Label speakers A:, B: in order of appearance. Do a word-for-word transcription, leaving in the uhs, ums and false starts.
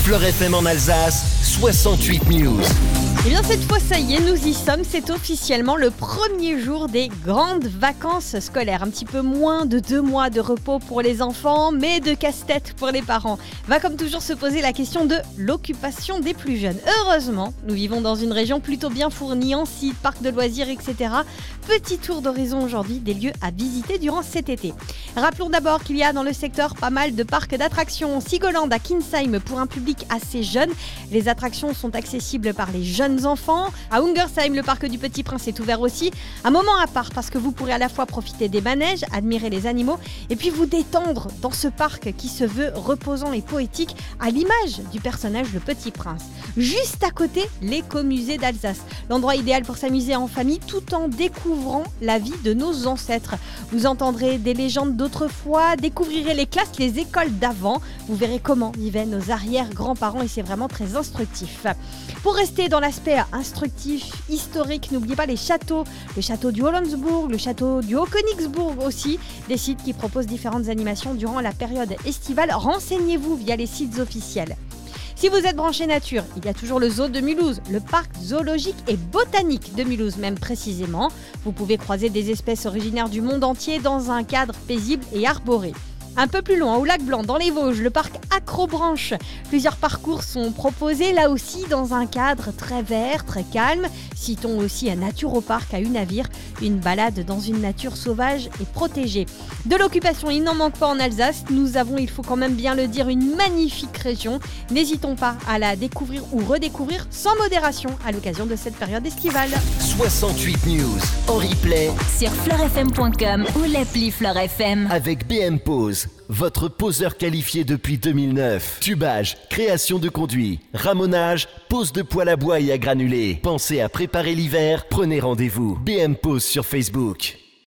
A: Fleur F M en Alsace, soixante-huit News.
B: Et bien cette fois ça y est, nous y sommes, c'est officiellement le premier jour des grandes vacances scolaires. Un petit peu moins de deux mois de repos pour les enfants, mais de casse-tête pour les parents. Va comme toujours se poser la question de l'occupation des plus jeunes. Heureusement, nous vivons dans une région plutôt bien fournie en sites, parcs de loisirs, et cetera. Petit tour d'horizon aujourd'hui des lieux à visiter durant cet été. Rappelons d'abord qu'il y a dans le secteur pas mal de parcs d'attractions. Sigoland à Kinsheim pour un public assez jeune. Les attractions sont accessibles par les jeunes enfants. À Ungersheim, le parc du Petit Prince est ouvert aussi. Un moment à part parce que vous pourrez à la fois profiter des manèges, admirer les animaux et puis vous détendre dans ce parc qui se veut reposant et poétique à l'image du personnage le Petit Prince. Juste à côté, l'écomusée d'Alsace. L'endroit idéal pour s'amuser en famille tout en découvrant la vie de nos ancêtres. Vous entendrez des légendes d'autrefois, découvrirez les classes, les écoles d'avant. Vous verrez comment vivaient nos arrière-grands-parents et c'est vraiment très instructif. Pour rester dans l'aspect instructif, historique, n'oubliez pas les châteaux. Le château du Hollandsburg, le château du Haut-Königsbourg aussi. Des sites qui proposent différentes animations durant la période estivale. Renseignez-vous via les sites officiels. Si vous êtes branché nature, il y a toujours le zoo de Mulhouse, le parc zoologique et botanique de Mulhouse même précisément. Vous pouvez croiser des espèces originaires du monde entier dans un cadre paisible et arboré. Un peu plus loin, au lac Blanc, dans les Vosges, le parc Acrobranche. Plusieurs parcours sont proposés, là aussi dans un cadre très vert, très calme. Citons aussi un naturoparc à Unavir, une balade dans une nature sauvage et protégée. De l'occupation, il n'en manque pas en Alsace. Nous avons, il faut quand même bien le dire, une magnifique région. N'hésitons pas à la découvrir ou redécouvrir sans modération à l'occasion de cette période estivale.
A: soixante-huit News en replay
C: sur fleur f m point com ou l'appli Fleur F M.
A: avec B M Pause, votre poseur qualifié depuis deux mille neuf. Tubage, création de conduits, ramonage, pose de poêle à bois et à granulés. Pensez à préparer l'hiver, prenez rendez-vous. B M Pause sur Facebook.